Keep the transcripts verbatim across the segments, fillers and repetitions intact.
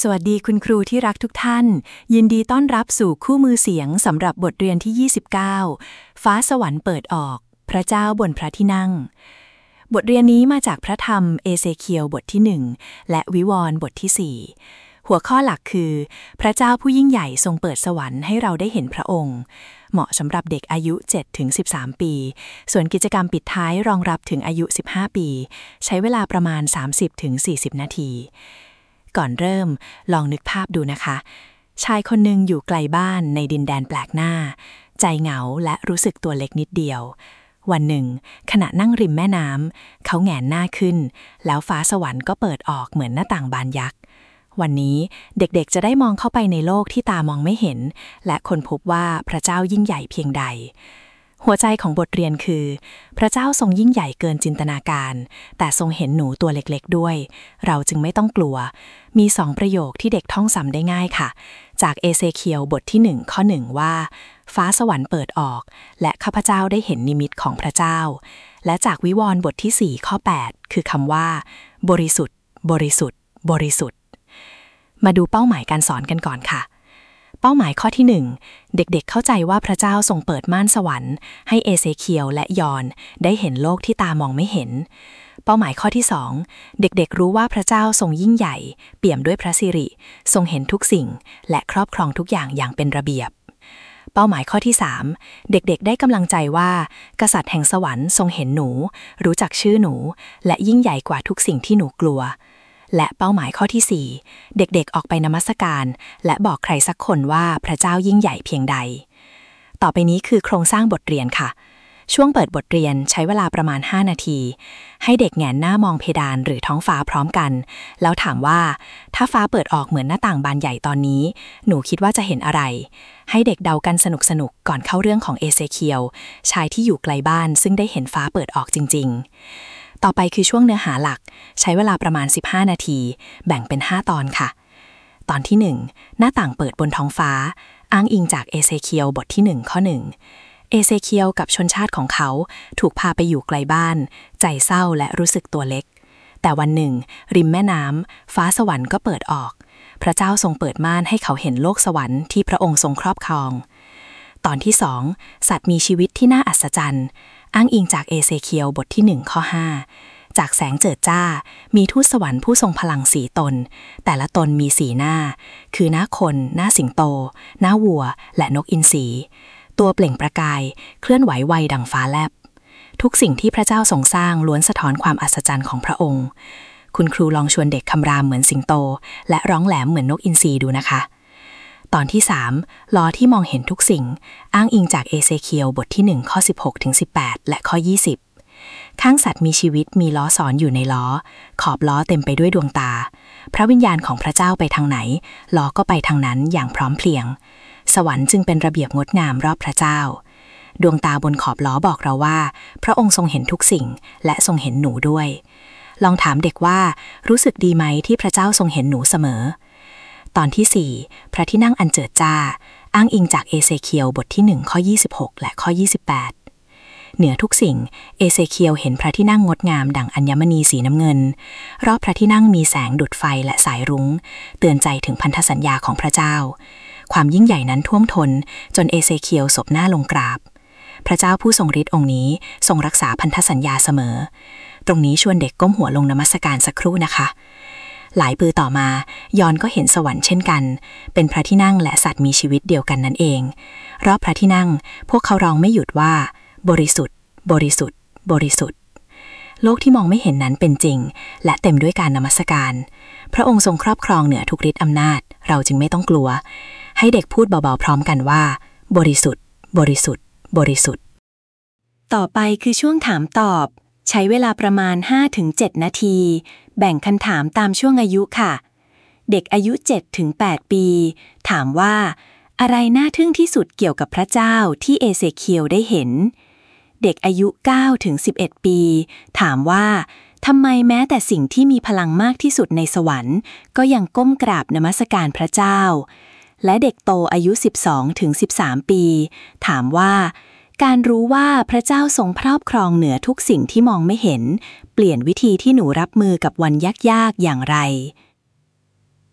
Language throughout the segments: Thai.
วัสดีคุณครูที่รักทุกท่านยินดีต้อนรับสู่คู่มือเสียงสำหรับบทเรียนที่ยี่สิบเก้าฟ้าสวรรค์เปิดออกพระเจ้าบนพระที่นั่งบทเรียนนี้มาจากพระธรรมเอเซเคียลบทที่หนึ่งและวิวรณ์บทที่สี่หัวข้อหลักคือพระเจ้าผู้ยิ่งใหญ่ทรงเปิดสวรรค์ให้เราได้เห็นพระองค์เหมาะสำหรับเด็กอายุ เจ็ดถึงสิบสาม ปีส่วนกิจกรรมปิดท้ายรองรับถึงอายุ สิบห้า ปีใช้เวลาประมาณ สามสิบถึงสี่สิบ นาทีก่อนเริ่มลองนึกภาพดูนะคะชายคนหนึ่งอยู่ไกลบ้านในดินแดนแปลกหน้าใจเหงาและรู้สึกตัวเล็กนิดเดียววันหนึ่งขณะนั่งริมแม่น้ำเขาแหงนหน้าขึ้นแล้วฟ้าสวรรค์ก็เปิดออกเหมือนหน้าต่างบานยักษ์วันนี้เด็กๆจะได้มองเข้าไปในโลกที่ตามองไม่เห็นและค้นพบว่าพระเจ้ายิ่งใหญ่เพียงใดหัวใจของบทเรียนคือพระเจ้าทรงยิ่งใหญ่เกินจินตนาการแต่ทรงเห็นหนูตัวเล็กๆด้วยเราจึงไม่ต้องกลัวมีสองประโยคที่เด็กท่องจำได้ง่ายค่ะจากเอเซเคียลบทที่หนึ่งข้อหนึ่งว่าฟ้าสวรรค์เปิดออกและข้าพเจ้าได้เห็นนิมิตของพระเจ้าและจากวิวรณ์บทที่สี่ข้อแปดคือคำว่าบริสุทธิ์บริสุทธิ์บริสุทธิ์มาดูเป้าหมายการสอนกันก่อนค่ะเป้าหมายข้อที่หนึ่งเด็กๆเข้าใจว่าพระเจ้าทรงเปิดม่านสวรรค์ให้เอเซเคียลและยอนได้เห็นโลกที่ตามองไม่เห็นเป้าหมายข้อที่สองเด็กๆรู้ว่าพระเจ้าทรงยิ่งใหญ่เปี่ยมด้วยพระสิริทรงเห็นทุกสิ่งและครอบครองทุกอย่างอย่างเป็นระเบียบเป้าหมายข้อที่สามเด็กๆได้กำลังใจว่ากษัตริย์แห่งสวรรค์ทรงเห็นหนูรู้จักชื่อหนูและยิ่งใหญ่กว่าทุกสิ่งที่หนูกลัวและเป้าหมายข้อที่สี่เด็กๆออกไปนมัสการและบอกใครสักคนว่าพระเจ้ายิ่งใหญ่เพียงใดต่อไปนี้คือโครงสร้างบทเรียนค่ะช่วงเปิดบทเรียนใช้เวลาประมาณห้านาทีให้เด็กแหงนหน้ามองเพดานหรือท้องฟ้าพร้อมกันแล้วถามว่าถ้าฟ้าเปิดออกเหมือนหน้าต่างบานใหญ่ตอนนี้หนูคิดว่าจะเห็นอะไรให้เด็กเดากันสนุกๆก่อนเข้าเรื่องของเอเซเคียลชายที่อยู่ไกลบ้านซึ่งได้เห็นฟ้าเปิดออกจริงๆต่อไปคือช่วงเนื้อหาหลักใช้เวลาประมาณสิบห้านาทีแบ่งเป็นห้าตอนค่ะตอนที่หนึ่งหน้าต่างเปิดบนท้องฟ้าอ้างอิงจากเอเซเคียลบทที่หนึ่งข้อหนึ่งเอเซเคียลกับชนชาติของเขาถูกพาไปอยู่ไกลบ้านใจเศร้าและรู้สึกตัวเล็กแต่วันหนึ่งริมแม่น้ำฟ้าสวรรค์ก็เปิดออกพระเจ้าทรงเปิดม่านให้เขาเห็นโลกสวรรค์ที่พระองค์ทรงครอบครองตอนที่สองสัตว์มีชีวิตที่น่าอัศจรรย์อ้างอิงจากเอเซเคียลบทที่หนึ่งข้อห้าจากแสงเจิดจ้ามีทูตสวรรค์ผู้ทรงพลังสีตนแต่ละตนมีสีหน้าคือหน้าคนหน้าสิงโตหน้าวัวและนกอินทรีตัวเปล่งประกายเคลื่อนไหวไวดังฟ้าแลบทุกสิ่งที่พระเจ้าทรงสร้างล้วนสะท้อนความอัศจรรย์ของพระองค์คุณครูลองชวนเด็กคำรามเหมือนสิงโตและร้องแหลมเหมือนนกอินทรีดูนะคะตอนที่สามล้อที่มองเห็นทุกสิ่งอ้างอิงจากเอเซเคียลบทที่หนึ่งข้อสิบหกถึงสิบแปดและข้อยี่สิบข้างสัตว์มีชีวิตมีล้อสอนอยู่ในล้อขอบล้อเต็มไปด้วยดวงตาพระวิญญาณของพระเจ้าไปทางไหนล้อก็ไปทางนั้นอย่างพร้อมเพรียงสวรรค์จึงเป็นระเบียบงดงามรอบพระเจ้าดวงตาบนขอบล้อบอกเราว่าพระองค์ทรงเห็นทุกสิ่งและทรงเห็นหนูด้วยลองถามเด็กว่ารู้สึกดีไหมที่พระเจ้าทรงเห็นหนูเสมอตอนที่สี่พระที่นั่งอันเจิดจ้าอ้างอิงจากเอเซเคียลบทที่หนึ่งข้อยี่สิบหกและข้อยี่สิบแปดเหนือทุกสิ่งเอเซเคียลเห็นพระที่นั่งงดงามดั่งอัญมณีสีน้ำเงินรอบพระที่นั่งมีแสงดุจไฟและสายรุ้งเตือนใจถึงพันธสัญญาของพระเจ้าความยิ่งใหญ่นั้นท่วมท้นจนเอเซเคียลศพหน้าลงกราบพระเจ้าผู้ทรงฤทธิ์องค์นี้ทรงรักษาพันธสัญญาเสมอตรงนี้ชวนเด็กก้มหัวลงนมัสการสักครู่นะคะหลายปีต่อมายอนก็เห็นสวรรค์เช่นกันเป็นพระที่นั่งและสัตว์มีชีวิตเดียวกันนั่นเองรอบพระที่นั่งพวกเขาร้องไม่หยุดว่าบริสุทธิ์บริสุทธิ์บริสุทธิ์โลกที่มองไม่เห็นนั้นเป็นจริงและเต็มด้วยการนมัสการพระองค์ทรงครอบครองเหนือทุกฤทธิ์อำนาจเราจึงไม่ต้องกลัวให้เด็กพูดเบาๆพร้อมกันว่าบริสุทธิ์บริสุทธิ์บริสุทธิ์ต่อไปคือช่วงถามตอบใช้เวลาประมาณ ห้าถึงเจ็ด นาทีแบ่งคำถามตามช่วงอายุค่ะเด็กอายุ เจ็ดถึงแปด ปีถามว่าอะไรน่าทึ่งที่สุดเกี่ยวกับพระเจ้าที่เอเซเคียลได้เห็นเด็กอายุ เก้าถึงสิบเอ็ด ปีถามว่าทำไมแม้แต่สิ่งที่มีพลังมากที่สุดในสวรรค์ก็ยังก้มกราบนมัสการพระเจ้าและเด็กโตอายุ สิบสองถึงสิบสาม ปีถามว่าการรู้ว่าพระเจ้าทรงครอบครองเหนือทุกสิ่งที่มองไม่เห็นเปลี่ยนวิธีที่หนูรับมือกับวันยากๆอย่างไร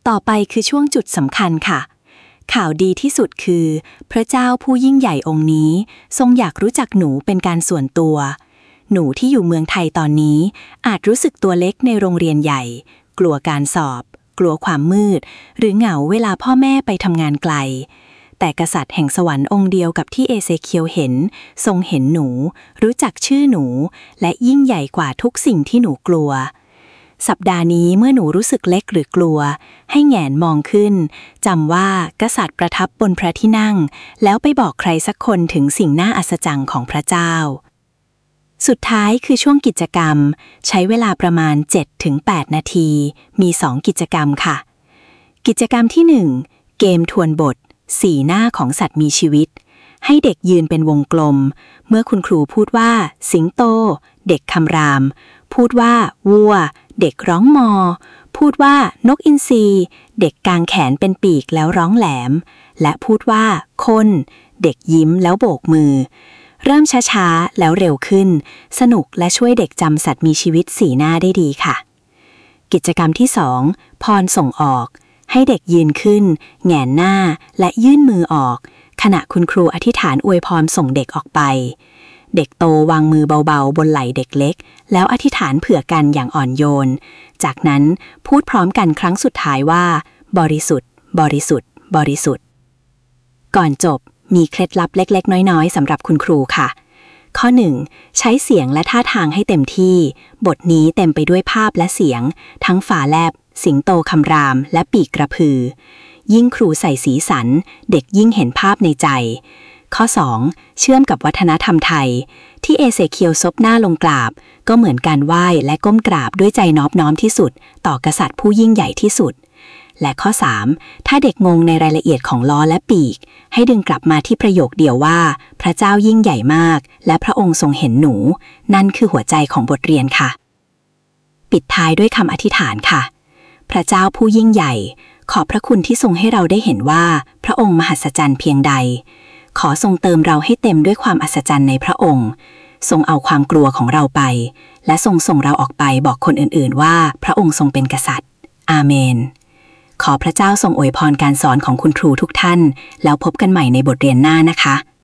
ต่อไปคือช่วงจุดสำคัญค่ะข่าวดีที่สุดคือพระเจ้าผู้ยิ่งใหญ่องค์นี้ทรงอยากรู้จักหนูเป็นการส่วนตัวหนูที่อยู่เมืองไทยตอนนี้อาจรู้สึกตัวเล็กในโรงเรียนใหญ่กลัวการสอบกลัวความมืดหรือเหงาเวลาพ่อแม่ไปทำงานไกลแต่กษัตริย์แห่งสวรรค์องค์เดียวกับที่เอเซเคียวเห็นทรงเห็นหนูรู้จักชื่อหนูและยิ่งใหญ่กว่าทุกสิ่งที่หนูกลัวสัปดาห์นี้เมื่อหนูรู้สึกเล็กหรือกลัวให้แหงนมองขึ้นจำว่ากษัตริย์ประทับบนพระที่นั่งแล้วไปบอกใครสักคนถึงสิ่งน่าอัศจรรย์ของพระเจ้าสุดท้ายคือช่วงกิจกรรมใช้เวลาประมาณ เจ็ดถึงแปด นาทีมีสองกิจกรรมค่ะกิจกรรมที่หนึ่งเกมทวนบทสีหน้าของสัตว์มีชีวิตให้เด็กยืนเป็นวงกลมเมื่อคุณครูพูดว่าสิงโตเด็กคำรามพูดว่าวัวเด็กร้องมอพูดว่านกอินทรีเด็กกางแขนเป็นปีกแล้วร้องแหลมและพูดว่าคนเด็กยิ้มแล้วโบกมือเริ่มช้าๆแล้วเร็วขึ้นสนุกและช่วยเด็กจำสัตว์มีชีวิตสีหน้าได้ดีค่ะกิจกรรมที่สองพรส่งออกให้เด็กยืนขึ้นแหงนหน้าและยื่นมือออกขณะคุณครูอธิษฐานอวยพรส่งเด็กออกไปเด็กโตวางมือเบาๆบนไหล่เด็กเล็กแล้วอธิษฐานเผื่อกันอย่างอ่อนโยนจากนั้นพูดพร้อมกันครั้งสุดท้ายว่าบริสุทธิ์บริสุทธิ์บริสุทธิ์ก่อนจบมีเคล็ดลับเล็กๆน้อยๆสำหรับคุณครูค่ะข้อหนึ่งใช้เสียงและท่าทางให้เต็มที่บทนี้เต็มไปด้วยภาพและเสียงทั้งฝาแลบสิงโตคำรามและปีกกระพือยิ่งครูใส่สีสันเด็กยิ่งเห็นภาพในใจข้อสองเชื่อมกับวัฒนธรรมไทยที่เอเซเคียวซบหน้าลงกราบก็เหมือนการไหว้และก้มกราบด้วยใจนอบน้อมที่สุดต่อกษัตริย์ผู้ยิ่งใหญ่ที่สุดและข้อสามถ้าเด็กงงในรายละเอียดของล้อและปีกให้ดึงกลับมาที่ประโยคเดียวว่าพระเจ้ายิ่งใหญ่มากและพระองค์ทรงเห็นหนูนั่นคือหัวใจของบทเรียนค่ะปิดท้ายด้วยคำอธิษฐานค่ะพระเจ้าผู้ยิ่งใหญ่ขอบพระคุณที่ทรงให้เราได้เห็นว่าพระองค์มหัศจรรย์เพียงใดขอทรงเติมเราให้เต็มด้วยความอัศจรรย์ในพระองค์ทรงเอาความกลัวของเราไปและทรงส่งเราออกไปบอกคนอื่นๆว่าพระองค์ทรงเป็นกษัตริย์อาเมนขอพระเจ้าทรงอวยพรการสอนของคุณครูทุกท่านแล้วพบกันใหม่ในบทเรียนหน้านะคะ